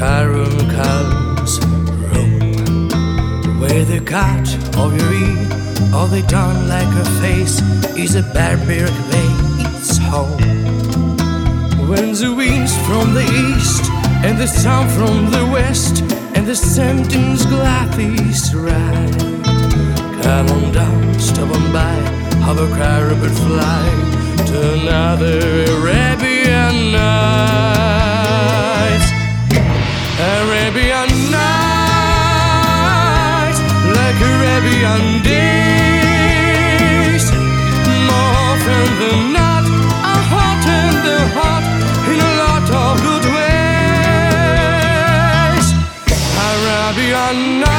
Caruncles room, where the cut of your ear or the dawn like her face is a barbaric place home. When the winds from the east and the sun from the west and the sentence glasses ride, come on down, stop on by, hovercraft bird fly to another Arabian night. Arabian night, like Arabian days, more often than not, are hot and they're hot in a lot of good ways. Arabian night.